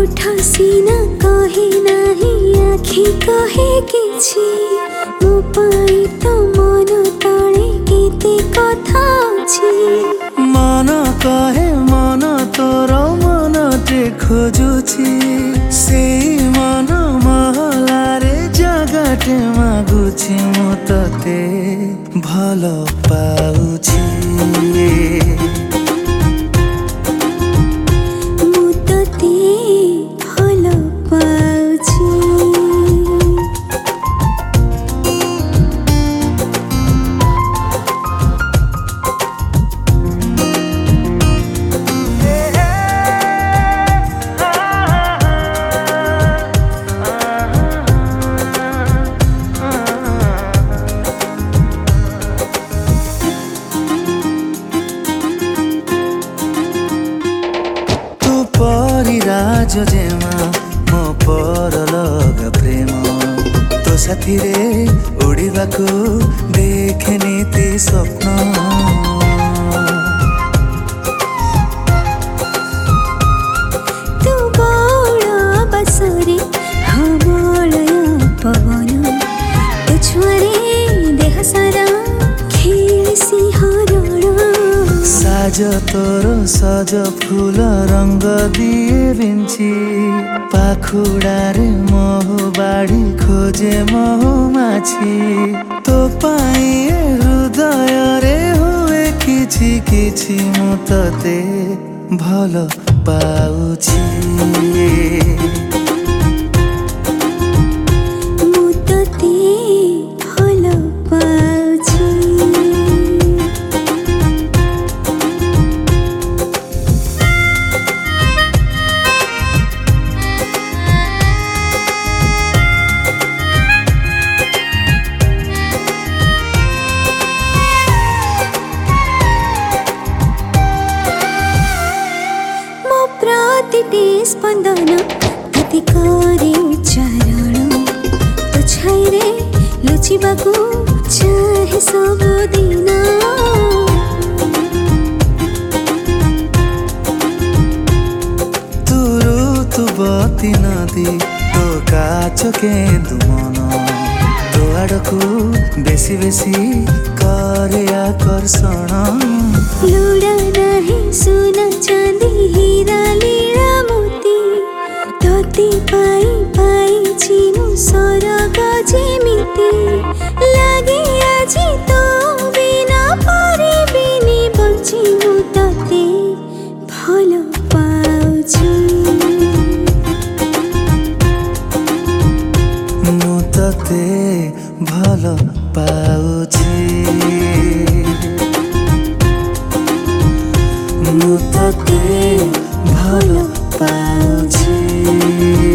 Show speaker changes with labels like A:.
A: ओठ सीना कहे नाही आखि कहे किछि मो पाई तो मन तले केते कथा अछि।
B: मन कहे मन तोर मन टे खोजुछि से मन महलारे जगाटे मागुछि मु तते भल पाउछि। परिराज जेमा मो परलग प्रेम तो साथी रे उड़ीबा को देखे नीति स्वप्न।
A: तू बड़ बसरे हमलय पवन तो छुआरे देह सारा खेलसी हरण।
B: साज तोर सज फूल रंग दिए बिंची पाखुड़ारे मोह बाड़ी खोजे मोह माछी तो पाई हृदय रे हुए किछि किछि मु तते भल पाउछि।
A: प्रतिटे स्पंदन गति करे उच्चारण तो छाइरे लुचिबाकू चाहे सबुदिन।
B: तू ऋतुवती नदी तो काच केन्दु मन तो आड़कू बेसी बेसी करे आकर्षण।
A: लुड़ा नहीं सुना चांदी हीरा लीला मोती तोते पाई पाई चिमु सरग जेमिति लागे आजी तो बिना परिबिनी बंची मु तते भल पाउछि।
B: मु तते भल पाउछि। मु तते भल पाउछि।